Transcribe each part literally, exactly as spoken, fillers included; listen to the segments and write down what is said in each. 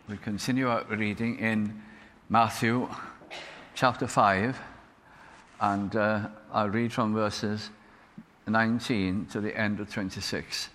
We continue our reading in Matthew chapter five, and uh, I'll read from verses nineteen to the end of twenty-six.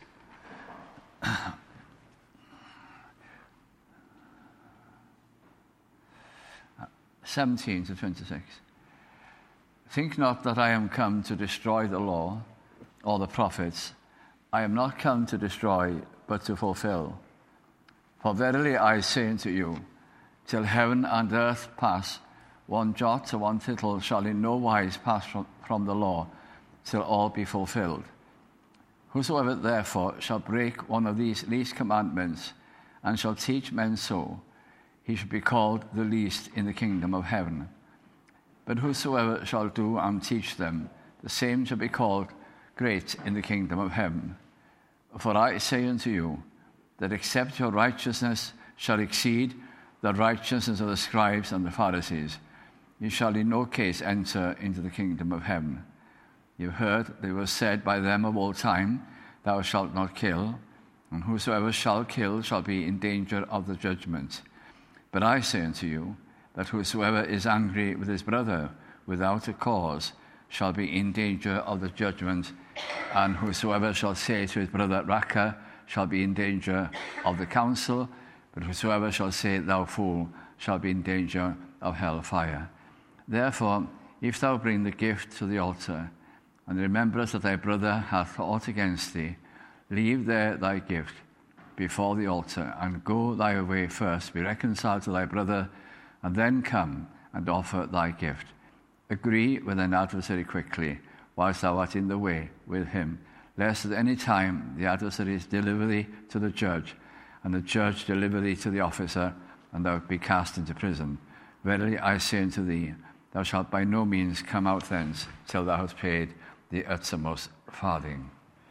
seventeen to twenty-six. Think not that I am come to destroy the law or the prophets. I am not come to destroy, but to fulfill. For verily I say unto you, till heaven and earth pass, one jot or one tittle shall in no wise pass from, from the law, till all be fulfilled. Whosoever therefore shall break one of these least commandments, and shall teach men so, he shall be called the least in the kingdom of heaven. But whosoever shall do and teach them, the same shall be called great in the kingdom of heaven. For I say unto you, that except your righteousness shall exceed the righteousness of the scribes and the Pharisees, you shall in no case enter into the kingdom of heaven. You heard that it was said by them of old time, thou shalt not kill, and whosoever shall kill shall be in danger of the judgment. But I say unto you, that whosoever is angry with his brother without a cause shall be in danger of the judgment, and whosoever shall say to his brother, Raca, shall be in danger of the council, but whosoever shall say, thou fool, shall be in danger of hell fire. Therefore, if thou bring the gift to the altar, and rememberest that thy brother hath aught against thee, leave there thy gift before the altar, and go thy way first, be reconciled to thy brother, and then come and offer thy gift. Agree with thine adversary quickly, whilst thou art in the way with him, lest at any time the adversaries deliver thee to the judge, and the judge deliver thee to the officer, and thou be cast into prison. Verily I say unto thee, thou shalt by no means come out thence till thou hast paid the uttermost farthing.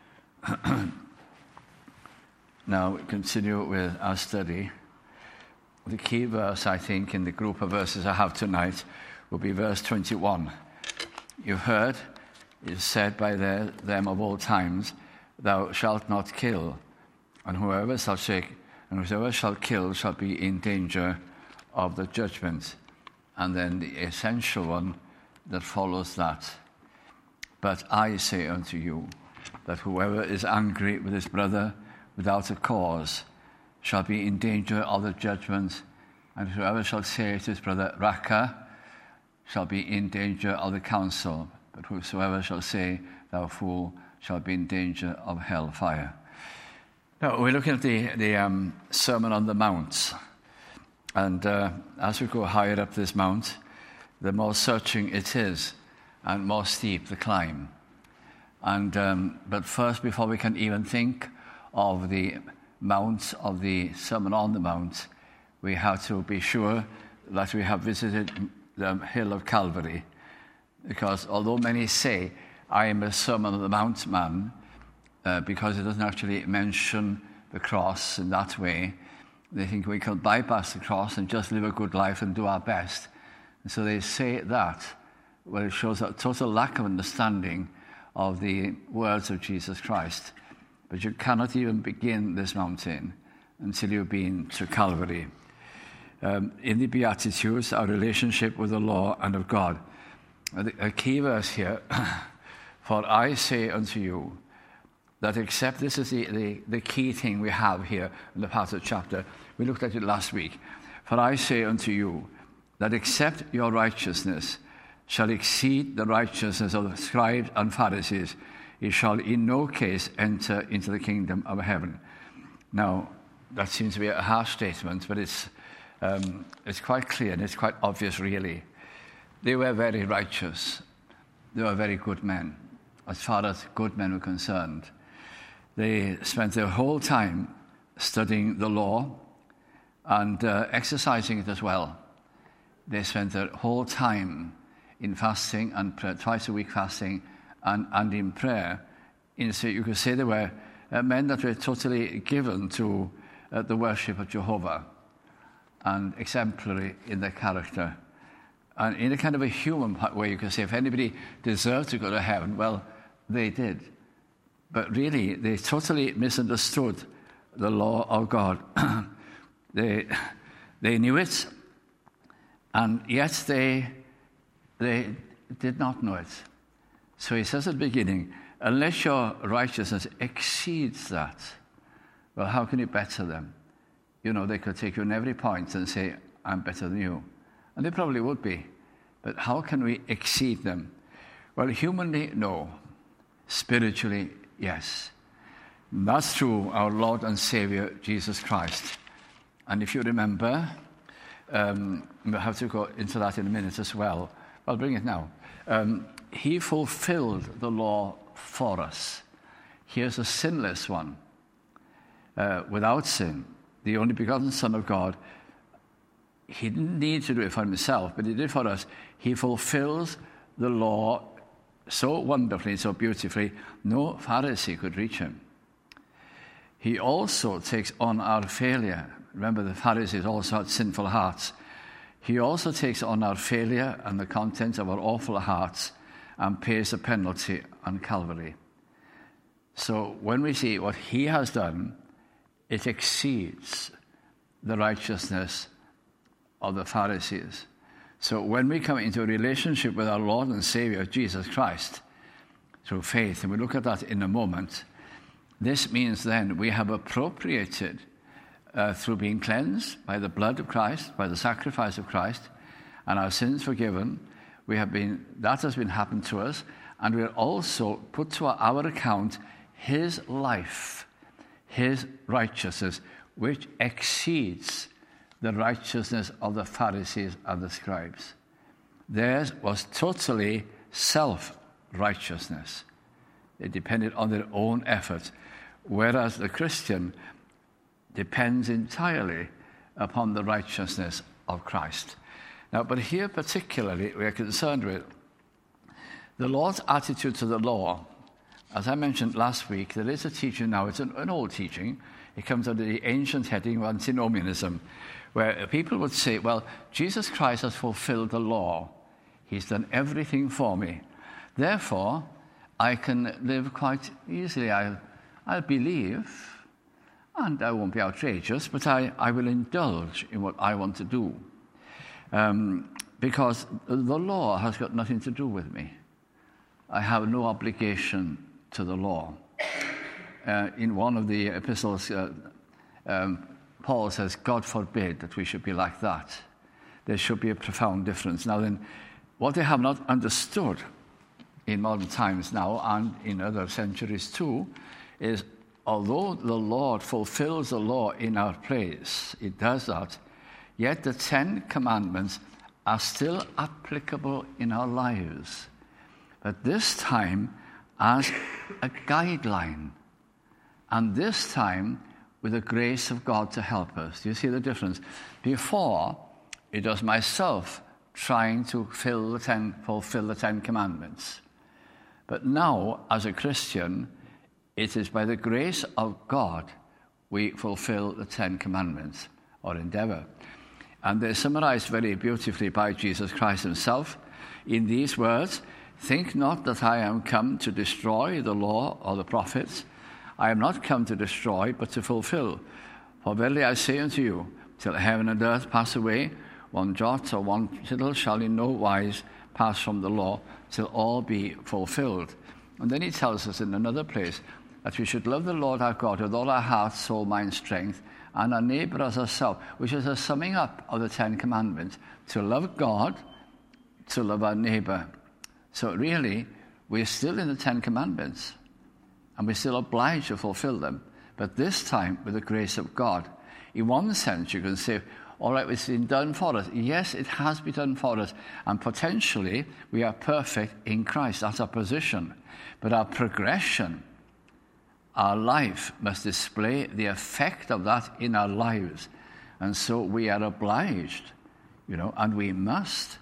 Now we continue with our study. The key verse, I think, in the group of verses I have tonight will be verse twenty-one. You've heard it is said by their, them of old times, thou shalt not kill, and whoever shall shake, and whosoever shall kill shall be in danger of the judgment. And then the essential one that follows that. But I say unto you, that whoever is angry with his brother without a cause shall be in danger of the judgment, and whoever shall say to his brother, Raca, shall be in danger of the council. But whosoever shall say, thou fool, shall be in danger of hell fire. Now, we're looking at the, the um, Sermon on the Mount. And uh, as we go higher up this mount, the more searching it is, and more steep the climb. And um, but first, before we can even think of the mount of the Sermon on the Mount, we have to be sure that we have visited the hill of Calvary. Because although many say, I am a Sermon on the Mount man, uh, because it doesn't actually mention the cross in that way, they think we can bypass the cross and just live a good life and do our best. And so they say that, well, it shows a total lack of understanding of the words of Jesus Christ. But you cannot even begin this mountain until you've been to Calvary. Um, in the Beatitudes, our relationship with the law and of God. A key verse here, for I say unto you, that except, this is the, the, the key thing we have here in the part of the chapter. We looked at it last week. For I say unto you, that except your righteousness shall exceed the righteousness of the scribes and Pharisees, you shall in no case enter into the kingdom of heaven. Now, that seems to be a harsh statement, but it's, um, it's quite clear and it's quite obvious, really. They were very righteous. They were very good men, as far as good men were concerned. They spent their whole time studying the law and uh, exercising it as well. They spent their whole time in fasting and prayer, twice a week fasting and, and in prayer. In, so you could say they were uh, men that were totally given to uh, the worship of Jehovah and exemplary in their character. And in a kind of a human way, you can say, if anybody deserved to go to heaven, well, they did. But really, they totally misunderstood the law of God. they They knew it, and yet they, they did not know it. So he says at the beginning, unless your righteousness exceeds that, well, how can you better them? You know, they could take you in every point and say, I'm better than you. And they probably would be. But how can we exceed them? Well, humanly, no. Spiritually, yes. And that's through our Lord and Savior, Jesus Christ. And if you remember, um, we'll have to go into that in a minute as well. I'll bring it now. Um, he fulfilled the law for us. Here's a sinless one, uh, without sin, the only begotten Son of God. He didn't need to do it for himself, but he did for us. He fulfills the law so wonderfully, so beautifully, no Pharisee could reach him. He also takes on our failure. Remember, the Pharisees also had sinful hearts. He also takes on our failure and the contents of our awful hearts and pays the penalty on Calvary. So when we see what he has done, it exceeds the righteousness of the Pharisees. So when we come into a relationship with our Lord and Savior, Jesus Christ, through faith, and we look at that in a moment, this means then we have appropriated uh, through being cleansed by the blood of Christ, by the sacrifice of Christ, and our sins forgiven. We have been, that has been happened to us, and we are also put to our account his life, his righteousness, which exceeds the righteousness of the Pharisees and the scribes. Theirs was totally self-righteousness. They depended on their own effort, whereas the Christian depends entirely upon the righteousness of Christ. Now, but here particularly we are concerned with the Lord's attitude to the law. As I mentioned last week, there is a teaching now, it's an, an old teaching. It comes under the ancient heading of antinomianism, where people would say, well, Jesus Christ has fulfilled the law. He's done everything for me. Therefore, I can live quite easily. I'll, I'll believe, and I won't be outrageous, but I, I will indulge in what I want to do. Um, because the law has got nothing to do with me. I have no obligation to the law. Uh, in one of the epistles, uh, um, Paul says, God forbid that we should be like that. There should be a profound difference. Now then, what they have not understood in modern times now, and in other centuries too, is although the Lord fulfills the law in our place, it does that, yet the Ten Commandments are still applicable in our lives. But this time as a guideline, and this time with the grace of God to help us. Do you see the difference? Before, it was myself trying to fill the ten, fulfill the Ten Commandments. But now, as a Christian, it is by the grace of God we fulfill the Ten Commandments, or endeavor. And they're summarized very beautifully by Jesus Christ himself in these words, think not that I am come to destroy the law or the prophets. I am not come to destroy, but to fulfill. For verily I say unto you, till heaven and earth pass away, one jot or one tittle shall in no wise pass from the law, till all be fulfilled. And then he tells us in another place that we should love the Lord our God with all our heart, soul, mind, strength, and our neighbor as ourselves, which is a summing up of the Ten Commandments, to love God, to love our neighbor. So really, we're still in the Ten Commandments, and we're still obliged to fulfill them, but this time with the grace of God. In one sense, you can say, all right, it's been done for us. Yes, it has been done for us, and potentially we are perfect in Christ. That's our position. But our progression, our life must display the effect of that in our lives. And so we are obliged, you know, and we must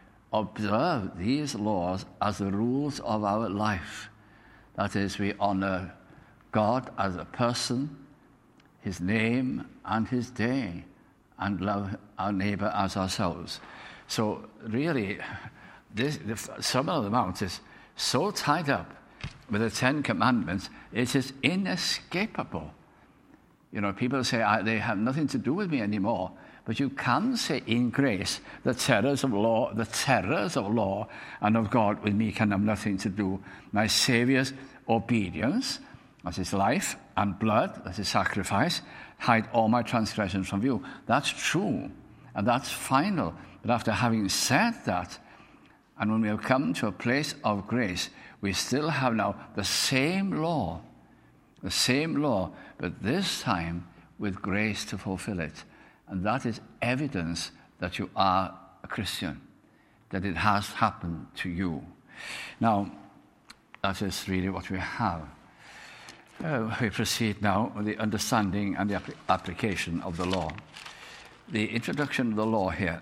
observe these laws as the rules of our life. That is, we honor God as a person, his name and his day, and love our neighbor as ourselves. So really, this, the Sermon on the Mount is so tied up with the Ten Commandments, it is inescapable You know, people say, I, they have nothing to do with me anymore. But you can say in grace, the terrors of law, the terrors of law and of God with me can have nothing to do. My Saviour's obedience, that's his life and blood, that's his sacrifice, hide all my transgressions from view. That's true, and that's final. But after having said that, and when we have come to a place of grace, we still have now the same law, the same law, but this time with grace to fulfill it. And that is evidence that you are a Christian, that it has happened to you. Now, that is really what we have. Uh, we proceed now with the understanding and the ap- application of the law. The introduction of the law here.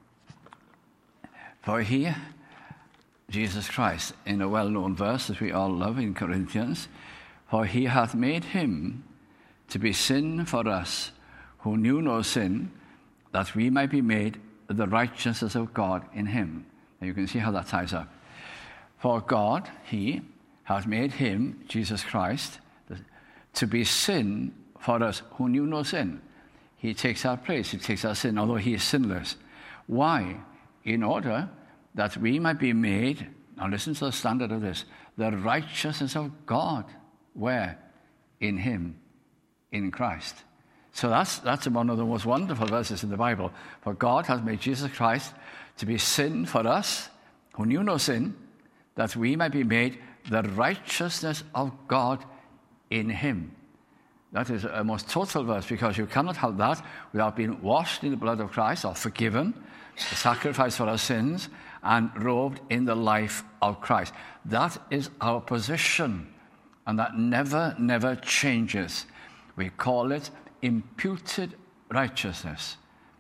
For he, Jesus Christ, in a well-known verse that we all love in Corinthians, for he hath made him to be sin for us, who knew no sin, that we might be made the righteousness of God in him. Now you can see how that ties up. For God, he, hath made him, Jesus Christ, to be sin for us who knew no sin. He takes our place, he takes our sin, although he is sinless. Why? In order that we might be made, now listen to the standard of this, the righteousness of God. Where? In him, in Christ. So that's that's one of the most wonderful verses in the Bible. For God has made Jesus Christ to be sin for us, who knew no sin, that we might be made the righteousness of God in him. That is a most total verse, because you cannot have that without being washed in the blood of Christ, or forgiven, the sacrifice for our sins, and robed in the life of Christ. That is our position, and that never, never changes. We call it imputed righteousness.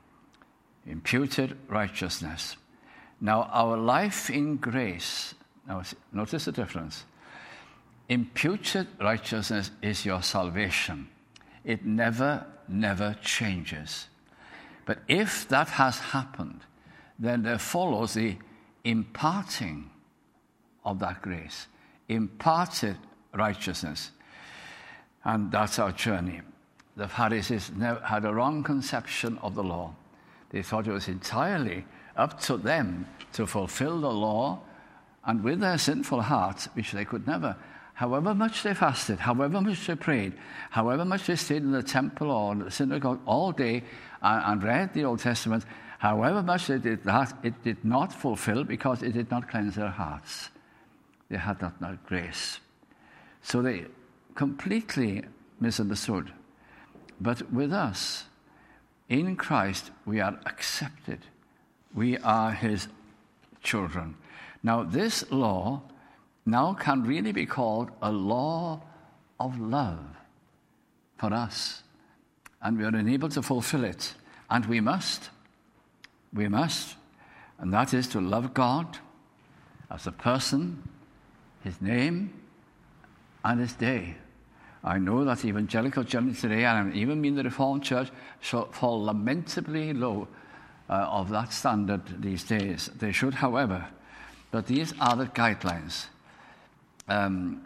Imputed righteousness. Now, our life in grace, now notice the difference. Imputed righteousness is your salvation. It never, never changes. But if that has happened, then there follows the imparting of that grace. Imparted righteousness. And that's our journey. The Pharisees never had a wrong conception of the law. They thought it was entirely up to them to fulfill the law, and with their sinful hearts, which they could never, however much they fasted, however much they prayed, however much they stayed in the temple or the synagogue all day and, and read the Old Testament, however much they did that, it did not fulfill, because it did not cleanse their hearts. They had not, not grace. So they completely misunderstood. But with us, in Christ, we are accepted. We are his children. Now, this law now can really be called a law of love for us. And we are enabled to fulfill it. And we must. We must. And that is to love God as a person, his name, and his day. I know that evangelical churches today, and even in the Reformed Church, fall lamentably low uh, of that standard these days. They should, however. But these are the guidelines. Um,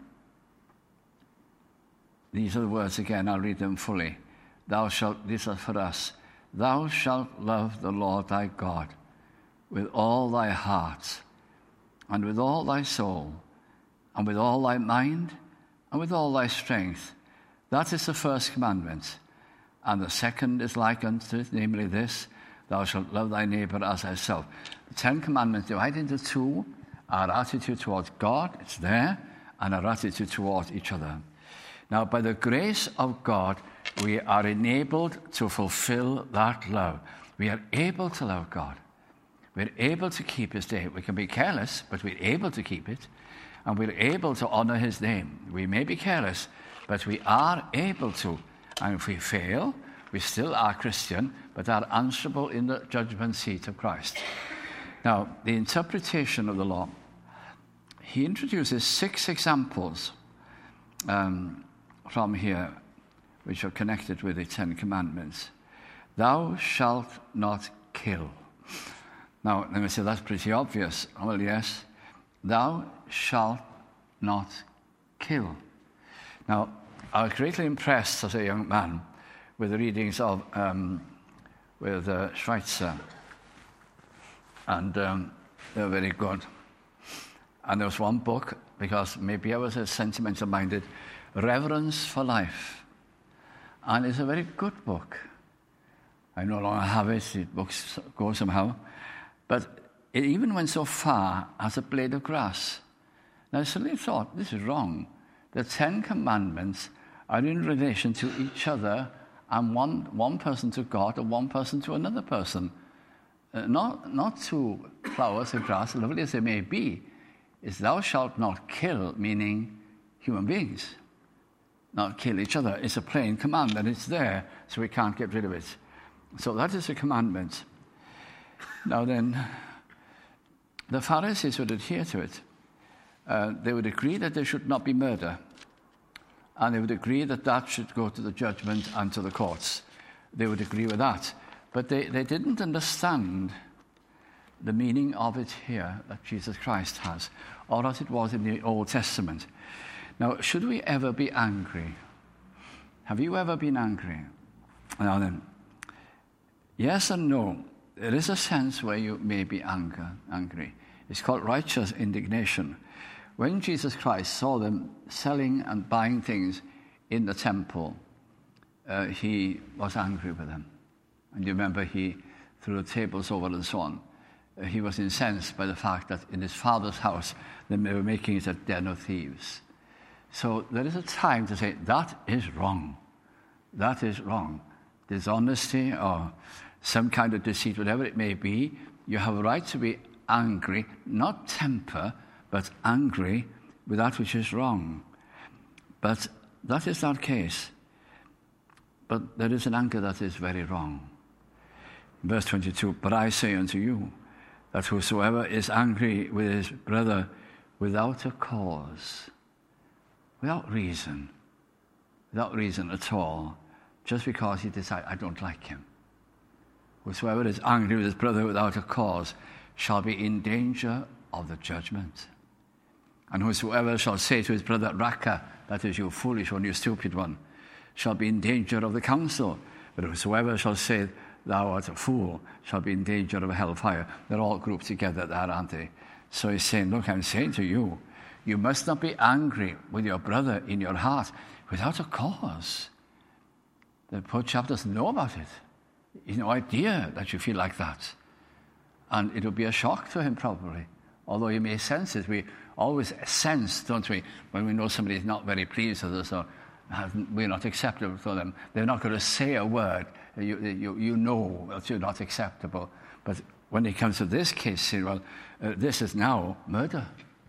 these are the words again, I'll read them fully. Thou shalt, these are for us, thou shalt love the Lord thy God with all thy heart, and with all thy soul, and with all thy mind, and with all thy strength. That is the first commandment. And the second is like unto it, namely this, thou shalt love thy neighbor as thyself. The Ten Commandments divide into two: our attitude towards God, it's there, and our attitude towards each other. Now, by the grace of God, we are enabled to fulfill that love. We are able to love God. We're able to keep his day. We can be careless, but we're able to keep it. And we're able to honor his name. We may be careless, but we are able to. And if we fail, we still are Christian, but are answerable in the judgment seat of Christ. Now, the interpretation of the law. He introduces six examples um, from here, which are connected with the Ten Commandments. Thou shalt not kill. Now, let me say, that's pretty obvious. Well, yes. Thou shalt not kill. Now, I was greatly impressed as a young man with the readings of um, with uh, Schweitzer, and um, they were very good. And there was one book, because maybe I was a sentimental-minded, Reverence for Life, and it's a very good book. I no longer have it; the books go somehow, but it even went so far as a blade of grass. Now, I suddenly thought, this is wrong. The Ten Commandments are in relation to each other, and one, one person to God and one person to another person. Uh, not, not to flowers or grass, lovely as they may be. It's thou shalt not kill, meaning human beings. Not kill each other. It's a plain command, and it's there, so we can't get rid of it. So that is a commandment. Now then, the Pharisees would adhere to it. Uh, they would agree that there should not be murder. And they would agree that that should go to the judgment and to the courts. They would agree with that. But they, they didn't understand the meaning of it here that Jesus Christ has, or as it was in the Old Testament. Now, should we ever be angry? Have you ever been angry? Now then, yes and no. There is a sense where you may be anger, angry. It's called righteous indignation. When Jesus Christ saw them selling and buying things in the temple, uh, he was angry with them. And you remember he threw the tables over and so on. Uh, he was incensed by the fact that in his father's house they were making it a den of thieves. So there is a time to say, that is wrong. That is wrong. Dishonesty or some kind of deceit, whatever it may be, you have a right to be angry, not temper, but angry with that which is wrong. But that is not the case. But there is an anger that is very wrong. Verse twenty-two, but I say unto you, that whosoever is angry with his brother without a cause, without reason, without reason at all, just because he decides, I don't like him. Whosoever is angry with his brother without a cause shall be in danger of the judgment. And whosoever shall say to his brother, Raka, that is, you foolish one, you stupid one, shall be in danger of the council. But whosoever shall say, thou art a fool, shall be in danger of hellfire. They're all grouped together there, aren't they? So he's saying, look, I'm saying to you, you must not be angry with your brother in your heart without a cause. The poor chap doesn't know about it. He's no idea that you feel like that. And it'll be a shock to him probably. Although you may sense it. We always sense, don't we, when we know somebody is not very pleased with us or we're not acceptable to them. They're not going to say a word. You, you, you know that you're not acceptable. But when it comes to this case, say, well, uh, this is now murder.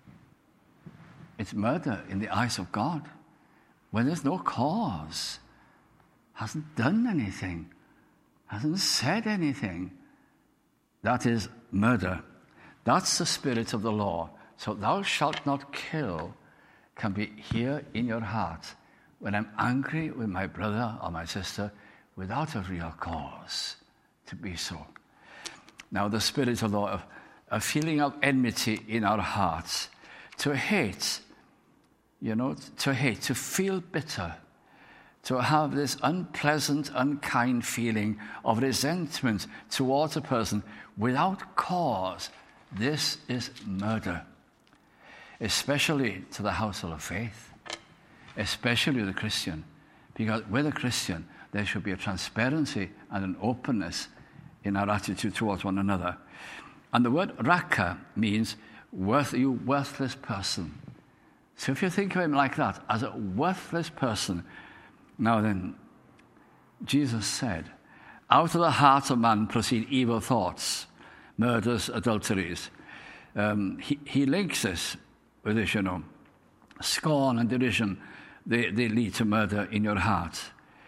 It's murder in the eyes of God. When there's no cause, hasn't done anything, hasn't said anything, that is murder. That's the spirit of the law. So thou shalt not kill can be here in your heart when I'm angry with my brother or my sister without a real cause to be so. Now the spirit of the law, a feeling of enmity in our hearts, to hate, you know, to hate, to feel bitter, to have this unpleasant, unkind feeling of resentment towards a person without cause. This is murder, especially to the household of faith, especially the Christian, because with a Christian, there should be a transparency and an openness in our attitude towards one another. And the word raka means worth, you worthless person. So if you think of him like that, as a worthless person, now then, Jesus said, out of the heart of man proceed evil thoughts, murders, adulteries. Um, he, he links this with this, you know, scorn and derision, they, they lead to murder in your heart.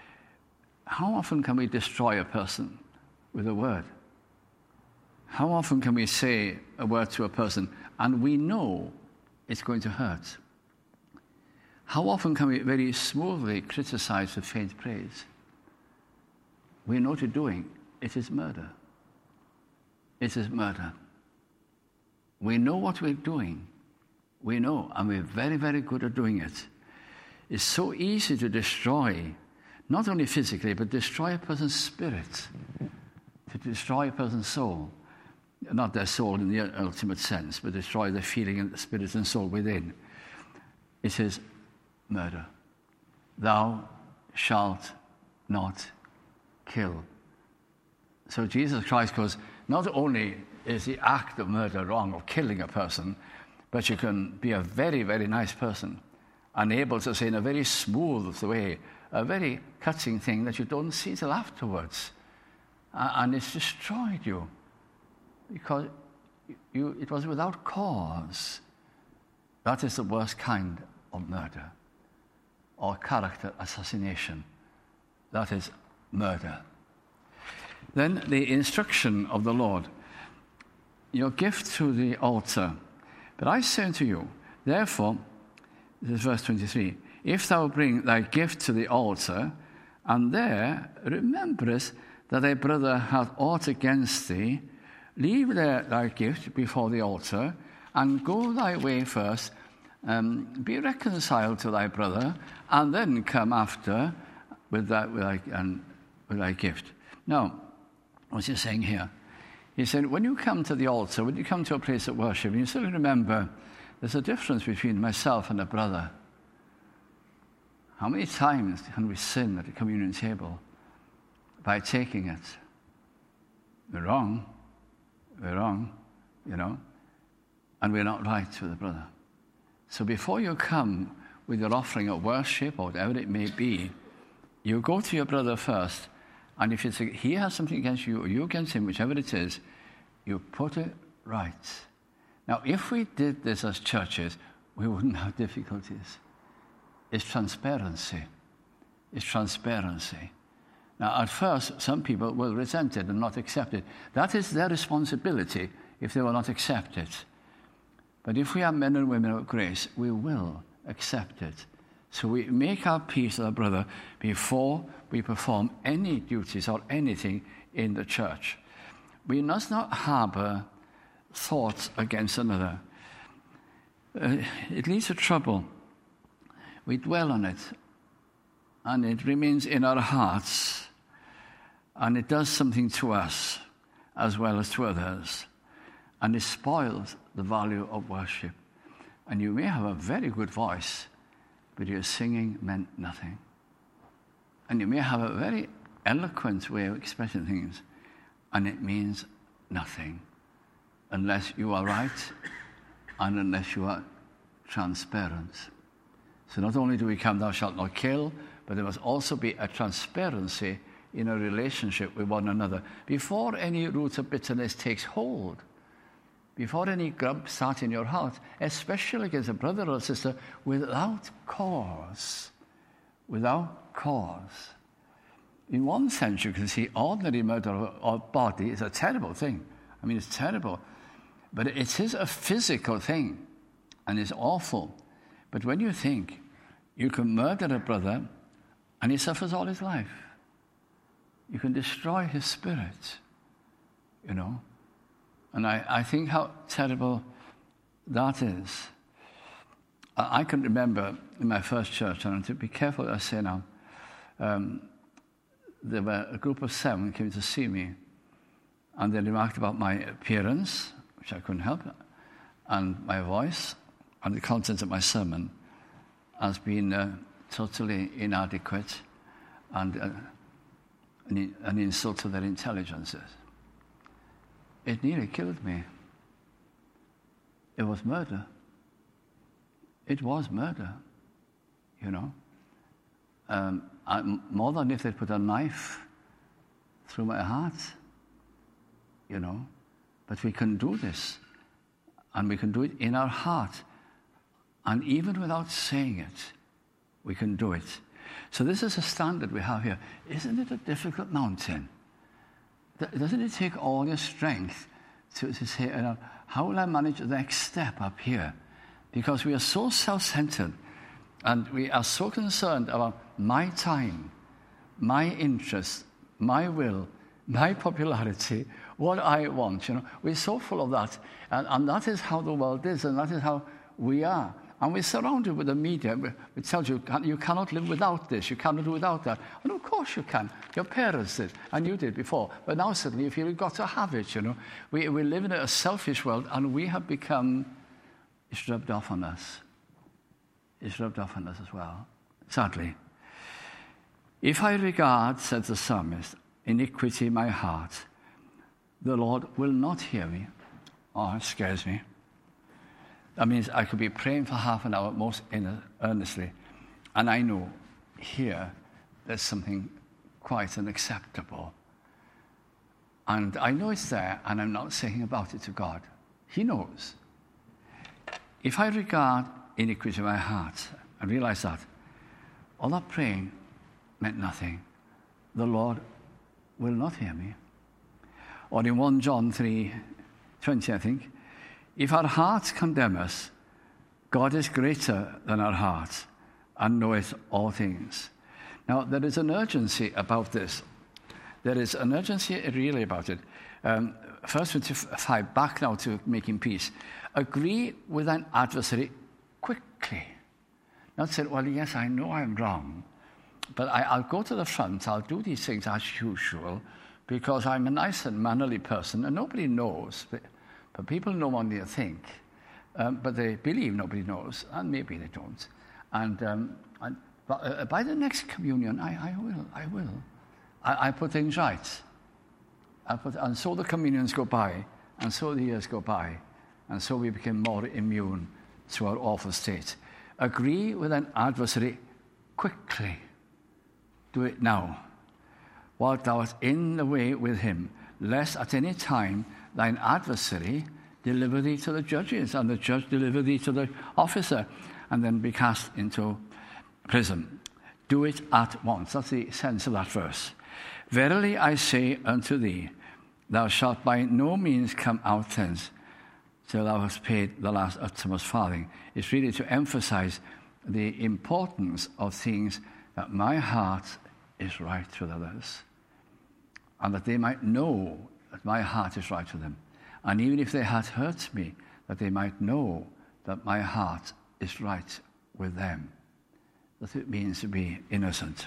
How often can we destroy a person with a word? How often can we say a word to a person and we know it's going to hurt? How often can we very smoothly criticize with faint praise? We know what you're doing. It is murder. It is murder. We know what we're doing. We know, and we're very, very good at doing it. It's so easy to destroy, not only physically, but destroy a person's spirit, to destroy a person's soul. Not their soul in the ultimate sense, but destroy the feeling and the spirit and soul within. It is murder. Thou shalt not kill. So Jesus Christ goes, not only is the act of murder wrong, of killing a person, but you can be a very, very nice person and able to say in a very smooth way, a very cutting thing that you don't see till afterwards. And it's destroyed you. Because you, it was without cause. That is the worst kind of murder, or character assassination. That is murder. Then the instruction of the Lord, your gift to the altar. But I say unto you, therefore, this is verse twenty-three, if thou bring thy gift to the altar, and there rememberest that thy brother hath aught against thee, leave there thy gift before the altar, and go thy way first, um, be reconciled to thy brother, and then come after with, that, with, thy, and, with thy gift. Now, what's he saying here? He said, when you come to the altar, when you come to a place of worship, you still remember there's a difference between myself and a brother. How many times can we sin at the communion table? By taking it. We're wrong. We're wrong, you know, and we're not right with the brother. So before you come with your offering of worship or whatever it may be, you go to your brother first, and if it's a, he has something against you or you against him, whichever it is, you put it right. Now, if we did this as churches, we wouldn't have difficulties. It's transparency. It's transparency. Now, at first, some people will resent it and not accept it. That is their responsibility if they will not accept it. But if we are men and women of grace, we will accept it. So we make our peace with our brother before we perform any duties or anything in the church. We must not harbor thoughts against another. Uh, it leads to trouble. We dwell on it, and it remains in our hearts. And it does something to us as well as to others. And it spoils the value of worship. And you may have a very good voice, but your singing meant nothing. And you may have a very eloquent way of expressing things, and it means nothing unless you are right and unless you are transparent. So not only do we come, thou shalt not kill, but there must also be a transparency in a relationship with one another. Before any root of bitterness takes hold, before any grub starts in your heart, especially against a brother or sister, without cause, without cause. In one sense, you can see ordinary murder of body is a terrible thing. I mean, it's terrible. But it is a physical thing, and it's awful. But when you think you can murder a brother, and he suffers all his life, you can destroy his spirit, you know. And I, I think how terrible that is. I, I can remember in my first church, and to be careful what I say now, um, there were a group of seven came to see me, and they remarked about my appearance, which I couldn't help, and my voice, and the contents of my sermon as being uh, totally inadequate and uh, an, an insult to their intelligences. It nearly killed me. It was murder. It was murder, you know. Um, I, more than if they put a knife through my heart, you know. But we can do this, and we can do it in our heart. And even without saying it, we can do it. So this is a standard we have here. Isn't it a difficult mountain? Doesn't it take all your strength to, to say, you know, how will I manage the next step up here? Because we are so self-centered, and we are so concerned about my time, my interest, my will, my popularity, what I want. You know, we're so full of that, and, and that is how the world is, and that is how we are. And we're surrounded with the media which tells you you cannot live without this, you cannot do without that. And of course you can. Your parents did, and you did before. But now suddenly you feel you've got to have it, you know. We, we live in a selfish world, and we have become, it's rubbed off on us. It's rubbed off on us as well, sadly. If I regard, said the psalmist, iniquity in my heart, the Lord will not hear me. Oh, it scares me. That means I could be praying for half an hour most earnestly, and I know here there's something quite unacceptable. And I know it's there, and I'm not saying about it to God. He knows. If I regard iniquity in my heart and realize that, all that praying meant nothing. The Lord will not hear me. Or in First John three twenty, I think, if our hearts condemn us, God is greater than our hearts and knoweth all things. Now, there is an urgency about this. There is an urgency really about it. Um, Verse twenty-five, back now to making peace. Agree with an adversary quickly. Not say, well, yes, I know I'm wrong, but I, I'll go to the front, I'll do these things as usual, because I'm a nice and mannerly person, and nobody knows. But, but people know what they think. Um, but they believe nobody knows, and maybe they don't. And, um, and but, uh, by the next communion, I, I will, I will. I, I put things right. I put, and so the communions go by, and so the years go by, and so we become more immune to our awful state. Agree with an adversary quickly. Do it now. While thou art in the way with him, lest at any time thine adversary deliver thee to the judges, and the judge deliver thee to the officer, and then be cast into prison. Do it at once. That's the sense of that verse. Verily I say unto thee, thou shalt by no means come out thence till thou hast paid the last uttermost farthing. It's really to emphasize the importance of things that my heart is right with others, and that they might know that my heart is right with them. And even if they had hurt me, that they might know that my heart is right with them. That it means to be innocent.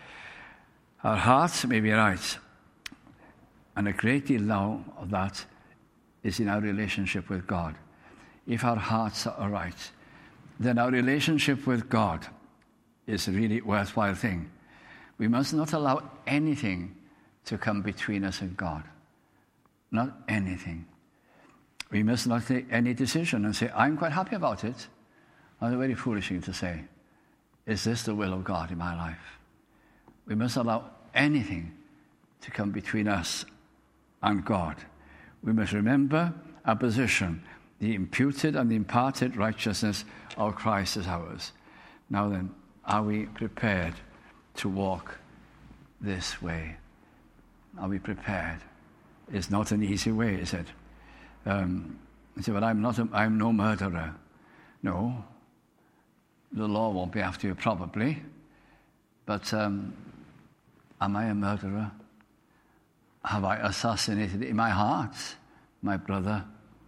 Our hearts may be right, and a great deal now of that is in our relationship with God. If our hearts are right, then our relationship with God is a really worthwhile thing. We must not allow anything to come between us and God. Not anything. We must not take any decision and say, I'm quite happy about it. That's a very foolish thing to say. Is this the will of God in my life? We must allow anything to come between us and God. We must remember our position. The imputed and the imparted righteousness of Christ is ours. Now then, are we prepared to walk this way? Are we prepared? It's not an easy way, is it? Um, you say, well, I'm not. A, I'm no murderer. No. The law won't be after you, probably. But um, am I a murderer? Have I assassinated in my heart my brother?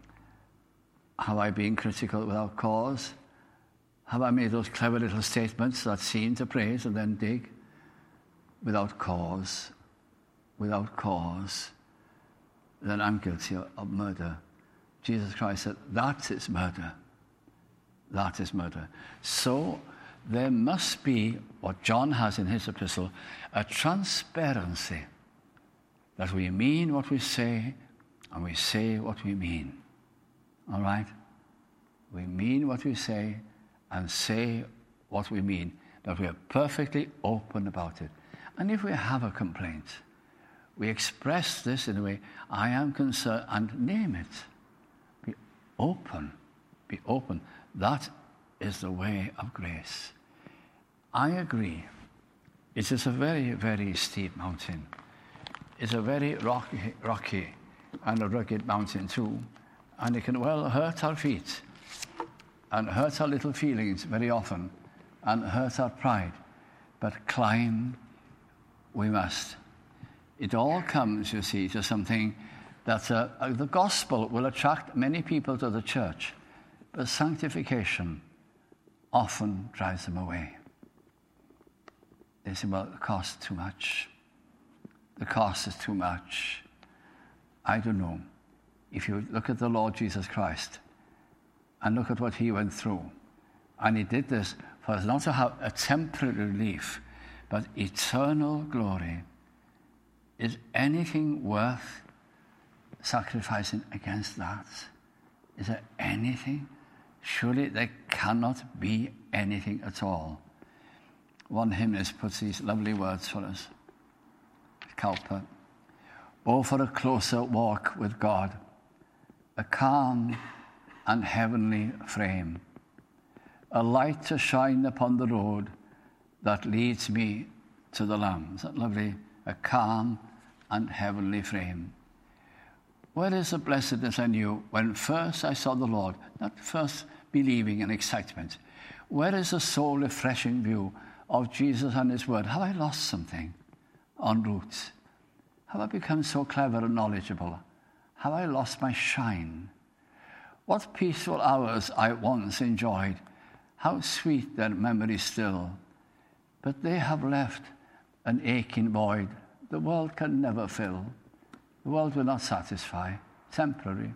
Have I been critical without cause? Have I made those clever little statements that seem to praise and then dig? Without cause, without cause, then I'm guilty of murder. Jesus Christ said, that is murder. That is murder. So there must be, what John has in his epistle, a transparency that we mean what we say and we say what we mean. All right? We mean what we say and say what we mean, that we are perfectly open about it. And if we have a complaint, we express this in a way, I am concerned, and name it. Be open. Be open. That is the way of grace. I agree. It is a very, very steep mountain. It's a very rocky, rocky and a rugged mountain too. And it can well hurt our feet and hurt our little feelings very often and hurt our pride. But climb we must. It all comes, you see, to something that uh, the gospel will attract many people to the church. But sanctification often drives them away. They say, well, the cost is too much. The cost is too much. I don't know. If you look at the Lord Jesus Christ and look at what he went through, and he did this for us not to have a temporary relief, but eternal glory. Is anything worth sacrificing against that? Is there anything? Surely there cannot be anything at all. One hymnist puts these lovely words for us. Cowper. Oh, for a closer walk with God, a calm and heavenly frame, a light to shine upon the road that leads me to the Lamb. Is that lovely? A calm and heavenly frame. Where is the blessedness I knew when first I saw the Lord? Not first believing and excitement. Where is the soul-refreshing view of Jesus and his word? Have I lost something en route? Have I become so clever and knowledgeable? Have I lost my shine? What peaceful hours I once enjoyed. How sweet their memories still. But they have left an aching void the world can never fill. The world will not satisfy. Temporary.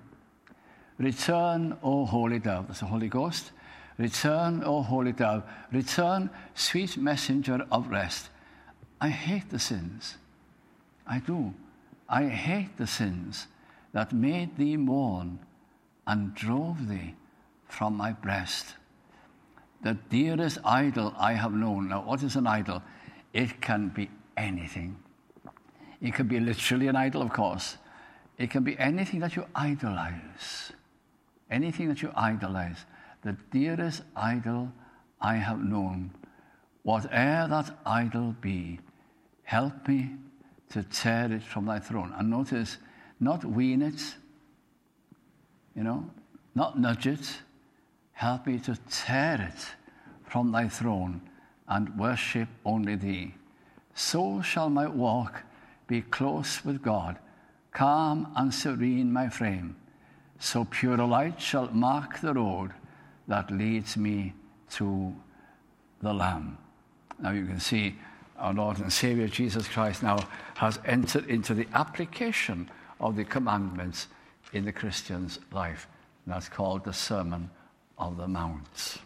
Return, O Holy Dove. That's the Holy Ghost. Return, O Holy Dove. Return, sweet messenger of rest. I hate the sins. I do. I hate the sins that made thee mourn and drove thee from my breast. The dearest idol I have known. Now, what is an idol? It can be anything. It can be literally an idol, of course. It can be anything that you idolize. Anything that you idolize. The dearest idol I have known. Whate'er that idol be, help me to tear it from thy throne. And notice, not wean it, you know, not nudge it. Help me to tear it from thy throne and worship only thee. So shall my walk be close with God, calm and serene my frame. So pure a light shall mark the road that leads me to the Lamb. Now you can see our Lord and Savior Jesus Christ now has entered into the application of the commandments in the Christian's life. And that's called the Sermon on the Mount.